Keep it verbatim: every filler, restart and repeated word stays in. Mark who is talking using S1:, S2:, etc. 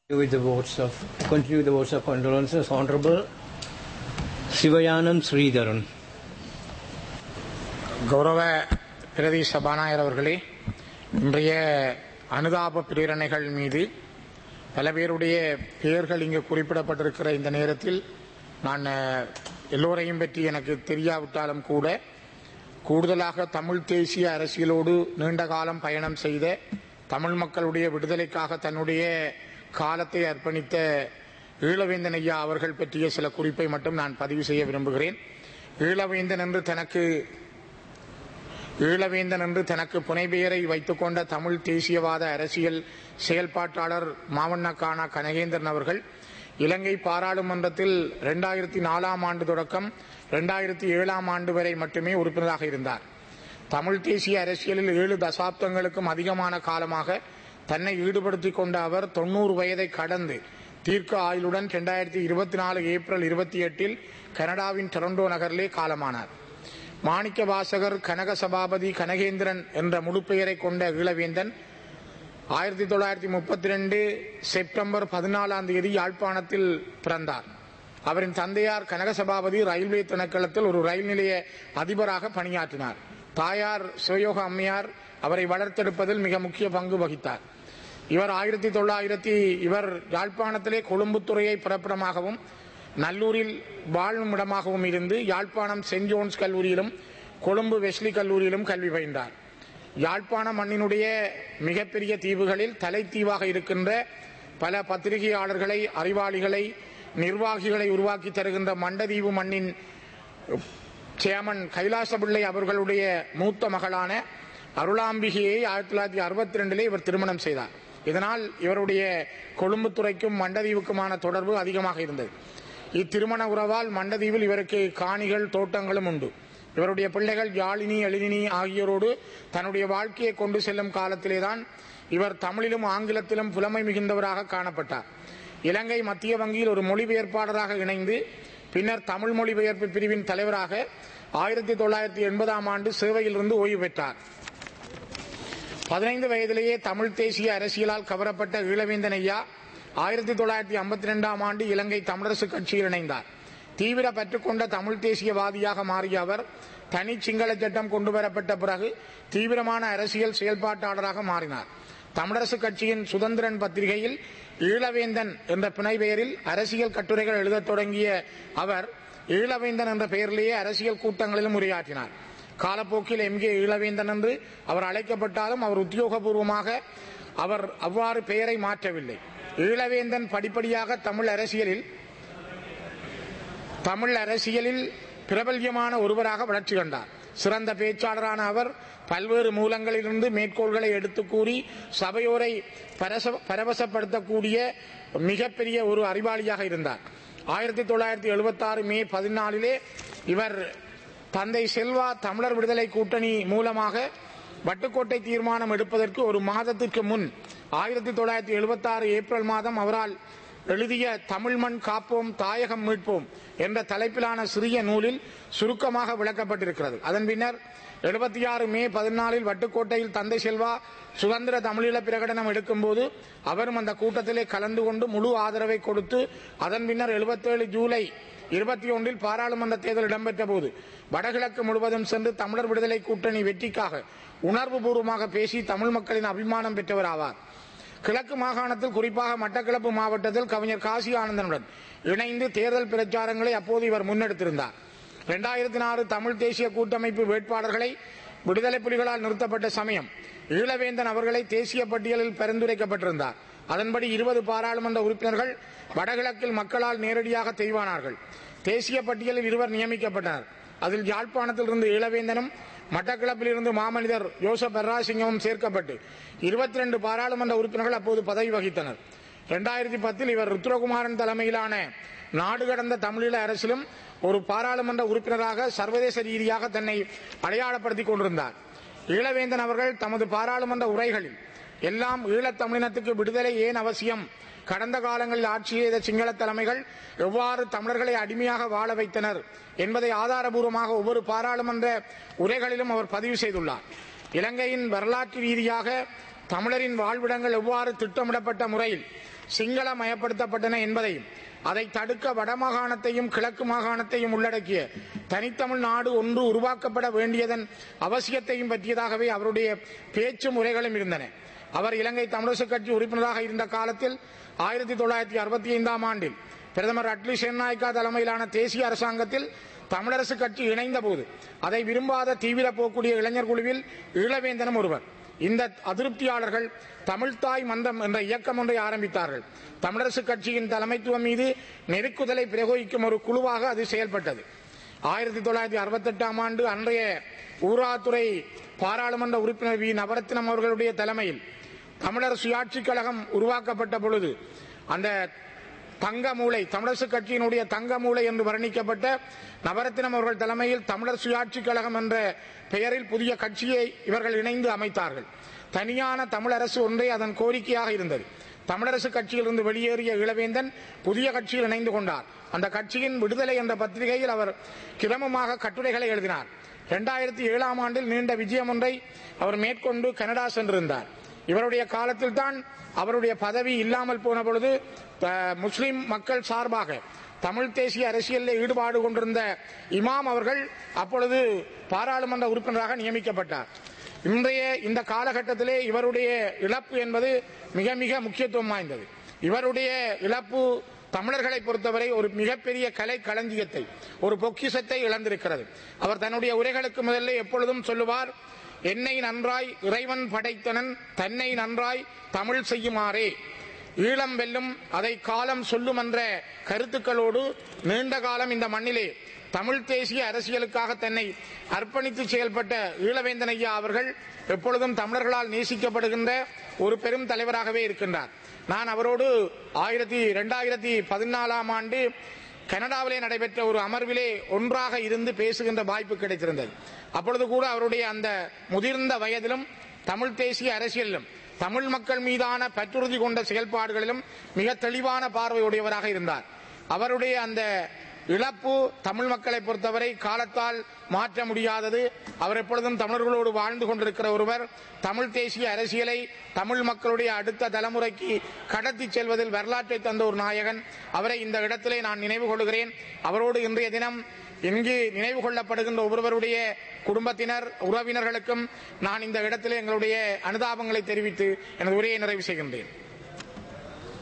S1: With the votes of continue the votes of condolences, Honorable Sivayanam Sridharan.
S2: கௌரவ பிரதி சபாநாயகர் அவர்களே, இன்றைய அனுதாப பிரேரணைகள் மீது பல பேருடைய பெயர்கள் இங்கு குறிப்பிடப்பட்டிருக்கிற இந்த நேரத்தில் நான் எல்லோரையும் பற்றி எனக்கு தெரியாவிட்டாலும் கூட கூடுதலாக தமிழ் தேசிய அரசியலோடு நீண்ட காலம் பயணம் செய்த தமிழ் மக்களுடைய விடுதலைக்காக தன்னுடைய காலத்தை அர்ப்பணித்த ஈழவேந்தன் ஐயா அவர்கள் பற்றிய சில குறிப்பை மட்டும் நான் பதிவு செய்ய விரும்புகிறேன். ஈழவேந்தன் என்று தனக்கு ஈழவேந்தன் என்று தனக்கு புனைபெயரை வைத்துக் கொண்ட தமிழ் தேசியவாத அரசியல் செயல்பாட்டாளர் மாவண்ணக்கானா கனகேந்திரன் அவர்கள் இலங்கை பாராளுமன்றத்தில் இரண்டாயிரத்தி நாலாம் ஆண்டு தொடக்கம் இரண்டாயிரத்தி ஏழாம் ஆண்டு வரை மட்டுமே உறுப்பினராக இருந்தார். தமிழ் தேசிய அரசியலில் ஏழு தசாப்தங்களுக்கும் அதிகமான காலமாக தன்னை ஈடுபடுத்திக் கொண்ட அவர் தொன்னூறு வயதை கடந்து தீர்க்க ஆயுளுடன் இரண்டாயிரத்தி இருபத்தி நாலு ஏப்ரல் இருபத்தி எட்டில் கனடாவின் டொரண்டோ நகரிலே காலமானார். மாணிக்க வாசகர் கனக சபாபதி கனகேந்திரன் என்ற முழுப்பெயரை கொண்ட ஈழவேந்தன் ஆயிரத்தி தொள்ளாயிரத்தி முப்பத்தி ரெண்டு செப்டம்பர் பதினாலாம் தேதி யாழ்ப்பாணத்தில் பிறந்தார். அவரின் தந்தையார் கனக சபாபதி ரயில்வே திணைக்களத்தில் ஒரு ரயில் நிலைய அதிபராக பணியாற்றினார். தாயார் சிவயோக அம்மையார் அவரை வளர்த்தெடுப்பதில் மிக முக்கிய பங்கு வகித்தார். இவர் ஆயிரத்தி தொள்ளாயிரத்தி இவர் யாழ்ப்பாணத்திலே கொழும்புத்துறையை பிறப்பிடமாகவும் நல்லூரில் வாழும் இடமாகவும் இருந்து யாழ்ப்பாணம் சென்ட் ஜோன்ஸ் கல்லூரியிலும் கொழும்பு வெஸ்லி கல்லூரியிலும் கல்வி பயின்றார். யாழ்ப்பாண மண்ணினுடைய மிகப்பெரிய தீவுகளில் தலைத்தீவாக இருக்கின்ற பல பத்திரிகையாளர்களை, அறிவாளிகளை, நிர்வாகிகளை உருவாக்கி தருகின்ற மண்டதீவு மண்ணின் சேர்மன் கைலாசபிள்ளை அவர்களுடைய மூத்த மகளான அருளாம்பிகையை ஆயிரத்தி தொள்ளாயிரத்தி அறுபத்தி ரெண்டிலே இவர் திருமணம் செய்தார். இதனால் இவருடைய கொழும்புத்துறைக்கும் மண்டதீவுக்குமான தொடர்பு அதிகமாக இருந்தது. இத்திருமண உறவால் மண்டதீவில் இவருக்கு காணிகள், தோட்டங்களும் உண்டு. இவருடைய பிள்ளைகள் யாழினி, எழினி ஆகியோரோடு தன்னுடைய வாழ்க்கையை கொண்டு செல்லும் காலத்திலேதான் இவர் தமிழிலும் ஆங்கிலத்திலும் புலமை மிகுந்தவராக காணப்பட்டார். இலங்கை மத்திய வங்கியில் ஒரு மொழிபெயர்ப்பாளராக இணைந்து பின்னர் தமிழ் மொழிபெயர்ப்பு பிரிவின் தலைவராக ஆயிரத்தி தொள்ளாயிரத்தி எண்பதாம் ஆண்டு சேவையில் இருந்து ஓய்வு பெற்றார். பதினைந்து வயதிலேயே தமிழ் தேசிய அரசியலால் கவரப்பட்ட ஈழவேந்தன் ஐயா ஆயிரத்தி தொள்ளாயிரத்தி ஐம்பத்தி இரண்டாம் ஆண்டு இலங்கை தமிழரசு கட்சியில் இணைந்தார். தீவிர பற்றுக்கொண்ட தமிழ் தேசியவாதியாக மாறிய அவர் தனி சிங்கள சட்டம் கொண்டுவரப்பட்ட பிறகு தீவிரமான அரசியல் செயல்பாட்டாளராக மாறினார். தமிழரசு கட்சியின் சுதந்திரன் பத்திரிகையில் ஈழவேந்தன் என்ற பிணை பெயரில் அரசியல் கட்டுரைகள் எழுதத் தொடங்கிய அவர் ஈழவேந்தன் என்ற பெயரிலேயே அரசியல் கூட்டங்களிலும் உரையாற்றினார். காலப்போக்கில் எம் கே ஈழவேந்தன் என்று அவர் அழைக்கப்பட்டாலும் அவர் உத்தியோகபூர்வமாக அவர் அவ்வாறு பெயரை மாற்றவில்லை. ஈழவேந்தன் படிப்படியாக தமிழ் அரசியலில் தமிழ் அரசியலில் பிரபல்யமான ஒருவராக வளர்ச்சி கண்டார். சிறந்த பேச்சாளரான அவர் பல்வேறு மூலங்களிலிருந்து மேற்கோள்களை எடுத்து கூறி சபையோரை பரவசப்படுத்தக்கூடிய மிகப்பெரிய ஒரு அறிவாளியாக இருந்தார். ஆயிரத்தி தொள்ளாயிரத்தி எழுபத்தி ஆறு மே பதினாலிலே இவர் தந்தை செல்வா தமிழர் விடுதலை கூட்டணி மூலமாக வட்டுக்கோட்டை தீர்மானம் எடுப்பதற்கு ஒரு மாதத்திற்கு முன் ஆயிரத்தி தொள்ளாயிரத்தி எழுபத்தி ஆறு ஏப்ரல் மாதம் அவரால் எழுதிய தமிழ் மண் காப்போம் தாயகம் மீட்போம் என்ற தலைப்பிலான சிறிய நூலில் சுருக்கமாக விளக்கப்பட்டிருக்கிறது. அதன் பின்னர் எழுபத்தி ஆறு மே பதினாலில் வட்டுக்கோட்டையில் தந்தை செல்வா சுதந்திர தமிழீழ பிரகடனம் எடுக்கும் போது அவரும் அந்த கூட்டத்திலே கலந்து கொண்டு முழு ஆதரவை கொடுத்து அதன் பின்னர் எழுபத்தேழு ஜூலை இருபத்தி ஒன்றில் பாராளுமன்ற தேர்தல் இடம்பெற்ற போது வடகிழக்கு முழுவதும் சென்று தமிழர் விடுதலை கூட்டணி வெற்றிக்காக உணர்வு பூர்வமாக பேசி தமிழ் மக்களின் அபிமானம் பெற்றவர் ஆவார். கிழக்கு மாகாணத்தில் குறிப்பாக மட்டக்களப்பு மாவட்டத்தில் கவிஞர் காசி ஆனந்தனுடன் இணைந்து தேர்தல் பிரச்சாரங்களை அப்போது இவர் முன்னெடுத்திருந்தார். இரண்டாயிரத்தி நாலு தமிழ் தேசிய கூட்டமைப்பு வேட்பாளர்களை விடுதலை புலிகளால் நிறுத்தப்பட்ட சமயம் ஈழவேந்தன் அவர்களை தேசிய பட்டியலில் பரிந்துரைக்கப்பட்டிருந்தார். அதன்படி இருபது பாராளுமன்ற உறுப்பினர்கள் வடகிழக்கில் மக்களால் நேரடியாக தெரிவானார்கள். தேசிய பட்டியலில் இருவர் நியமிக்கப்பட்டனர். அதில் யாழ்ப்பாணத்தில் இருந்து ஈழவேந்தனும் மட்டக்களப்பில் இருந்து மாமனிதர் யோசப் பெர்ராசிங்கமும் சேர்க்கப்பட்டு இருபத்தி ரெண்டு பாராளுமன்ற உறுப்பினர்கள் அப்போது பதவி வகித்தனர். இரண்டாயிரத்தி பத்தில் இவர் ருத்ரகுமாரன் தலைமையிலான நாடு கடந்த தமிழீழ அரசிலும் ஒரு பாராளுமன்ற உறுப்பினராக சர்வதேச ரீதியாக தன்னை அடையாளப்படுத்திக் கொண்டிருந்தார். ஈழவேந்தன் அவர்கள் தமது பாராளுமன்ற உரைகளில் எல்லாம் ஈழத் தமிழினத்துக்கு விடுதலை ஏன் அவசியம், கடந்த காலங்களில் ஆட்சி செய்த சிங்கள தலைமைகள் எவ்வாறு தமிழர்களை அடிமையாக வாழ வைத்தனர் என்பதை ஆதாரபூர்வமாக ஒவ்வொரு பாராளுமன்ற உரைகளிலும் அவர் பதிவு செய்துள்ளார். இலங்கையின் வரலாற்று ரீதியாக தமிழரின் வாழ்விடங்கள் எவ்வாறு திட்டமிடப்பட்ட முறையில் சிங்களமயப்படுத்தப்பட்டன என்பதையும் அதை தடுக்க வடமாகாணத்தையும் கிழக்கு மாகாணத்தையும் உள்ளடக்கிய தனித்தமிழ் நாடு ஒன்று உருவாக்கப்பட வேண்டியதன் அவசியத்தையும் பற்றியதாகவே அவருடைய பேச்சு முறைகளும் இருந்தன. அவர் இலங்கை தமிழரசு கட்சி உறுப்பினராக இருந்த காலத்தில் ஆயிரத்தி தொள்ளாயிரத்தி அறுபத்தி ஐந்தாம் ஆண்டில் பிரதமர் அட்லி சென்னாய்க்கா தலைமையிலான தேசிய அரசாங்கத்தில் தமிழரசு கட்சி இணைந்த போது அதை விரும்பாத தீவிர போக்குடைய இளைஞர் குழுவில் ஈழவேந்தனும் ஒருவர். இந்த அதிருப்தியாளர்கள் தமிழ்தாய் மந்தம் என்ற இயக்கம் ஒன்றை ஆரம்பித்தார்கள். தமிழரசு கட்சியின் தலைமைத்துவம் மீது நெருக்குதலை பிரயோகிக்கும் ஒரு குழுவாக அது செயல்பட்டது. ஆயிரத்தி தொள்ளாயிரத்தி அறுபத்தி எட்டாம் ஆண்டு அன்றைய ஊராத்துறை பாராளுமன்ற உறுப்பினர் வி நவரத்னம் அவர்களுடைய தலைமையில் தமிழர் சுயாட்சி கழகம் உருவாக்கப்பட்ட பொழுது அந்த தங்க மூளை தமிழரசு கட்சியினுடைய தங்க மூளை என்று வர்ணிக்கப்பட்ட நவரத்னம் அவர்கள் தலைமையில் தமிழர் சுயாட்சி கழகம் என்ற பெயரில் புதிய கட்சியை இவர்கள் இணைந்து அமைத்தார்கள். தனியான தமிழரசு ஒன்றே அதன் கோரிக்கையாக இருந்தது. தமிழரசு கட்சியிலிருந்து வெளியேறிய இளவேந்தன் புதிய கட்சியில் இணைந்து கொண்டார். அந்த கட்சியின் விடுதலை என்ற பத்திரிகையில் அவர் கிரமமாக கட்டுரைகளை எழுதினார். இரண்டாயிரத்தி ஏழாம் ஆண்டில் நீண்ட விஜயம் ஒன்றை அவர் மேற்கொண்டு கனடா சென்றிருந்தார். இவருடைய காலத்தில் தான் அவருடைய பதவி இல்லாமல் போன பொழுது முஸ்லிம் மக்கள் சார்பாக தமிழ் தேசிய அரசியலில் ஈடுபாடு கொண்டிருந்த இமாம் அவர்கள் அப்பொழுது பாராளுமன்ற உறுப்பினராக நியமிக்கப்பட்டார். இன்றைய இந்த காலகட்டத்திலே இவருடைய இழப்பு என்பது மிக மிக முக்கியத்துவம் வாய்ந்தது. இவருடைய இழப்பு தமிழர்களை பொறுத்தவரை ஒரு மிகப்பெரிய கலை களஞ்சியத்தை, ஒரு பொக்கிஷத்தை இழந்திருக்கிறது. அவர் தன்னுடைய உரைகளுக்கு முதல்ல எப்பொழுதும் சொல்லுவார், என்னை நன்றாய் இறைவன் படைத்தனன், தன்னை நன்றாய் தமிழ் செய்யுமாறே, ஈழம் வெல்லும் அதை காலம் சொல்லும் என்ற கருத்துக்களோடு நீண்ட காலம் இந்த மண்ணிலே தமிழ் தேசிய அரசியலுக்காக தன்னை அர்ப்பணித்து செயல்பட்ட ஈழவேந்தன் ஐயா அவர்கள் எப்பொழுதும் தமிழர்களால் நேசிக்கப்படுகின்ற ஒரு பெரும் தலைவராகவே இருக்கின்றார். நான் அவரோடு ஆயிரத்தி இரண்டாயிரத்தி பதினாலாம் ஆண்டு கனடாவிலே நடைபெற்ற ஒரு அமர்விலே ஒன்றாக இருந்து பேசுகின்ற வாய்ப்பு கிடைத்திருந்தது. அப்பொழுது கூட அவருடைய அந்த முதிர்ந்த வயதிலும் தமிழ் தேசிய அரசியலிலும் தமிழ் மக்கள் மீதான பற்றுறுதி கொண்ட செயல்பாடுகளிலும் மிக தெளிவான பார்வையுடையவராக இருந்தார். அவருடைய அந்த இழப்பு தமிழ் மக்களை பொறுத்தவரை காலத்தால் மாற்ற முடியாதது. அவர் எப்பொழுதும் தமிழர்களோடு வாழ்ந்து கொண்டிருக்கிற ஒருவர். தமிழ் தேசிய அரசியலை தமிழ் மக்களுடைய அடுத்த தலைமுறைக்கு கடத்தி செல்வதில் வரலாற்றை தந்த ஒரு நாயகன். அவரை இந்த இடத்திலே நான் நினைவு கொள்கிறேன். அவரோடு இன்றைய தினம் இங்கு நினைவு கொள்ளப்படுகின்ற ஒவ்வொருவருடைய குடும்பத்தினர் உறவினர்களுக்கும் நான் இந்த இடத்திலே எங்களுடைய அனுதாபங்களை தெரிவித்து எனது உரையை நிறைவு செய்கின்றேன்.